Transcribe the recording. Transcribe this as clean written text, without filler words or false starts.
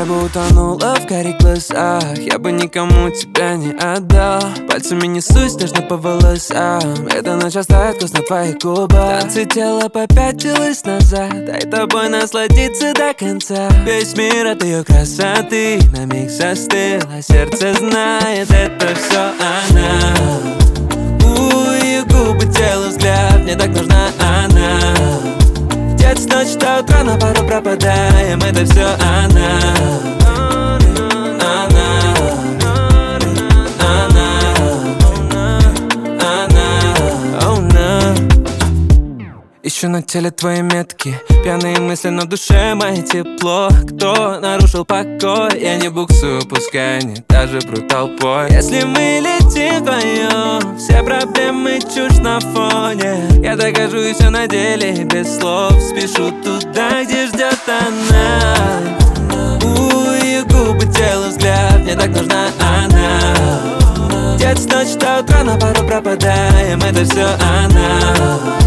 бы утонула в карих глазах, я бы никому тебя не отдал. Пальцами несусь нежно по волосам, эта ночь оставит вкус на твоих губах. Танцы тела попятилась назад, дай тобой насладиться до конца. Весь мир от ее красоты на миг застыл, а сердце знает, это все она. Ее губы, тело, взгляд, мне так нужна она. С ночи до утра на пару пропадаем, это все она. Ищу на теле твои метки, пьяные мысли, но в душе моей тепло. Кто нарушил покой? Я не буксую, пускай они даже прут толпой. Если мы летим вдвоем, все проблемы чушь на фоне. Я докажу и все на деле, без слов спешу туда, где ждет она. Ее губы, тело, взгляд, мне так нужна она. С ночи до утра на пару пропадаем, это все она.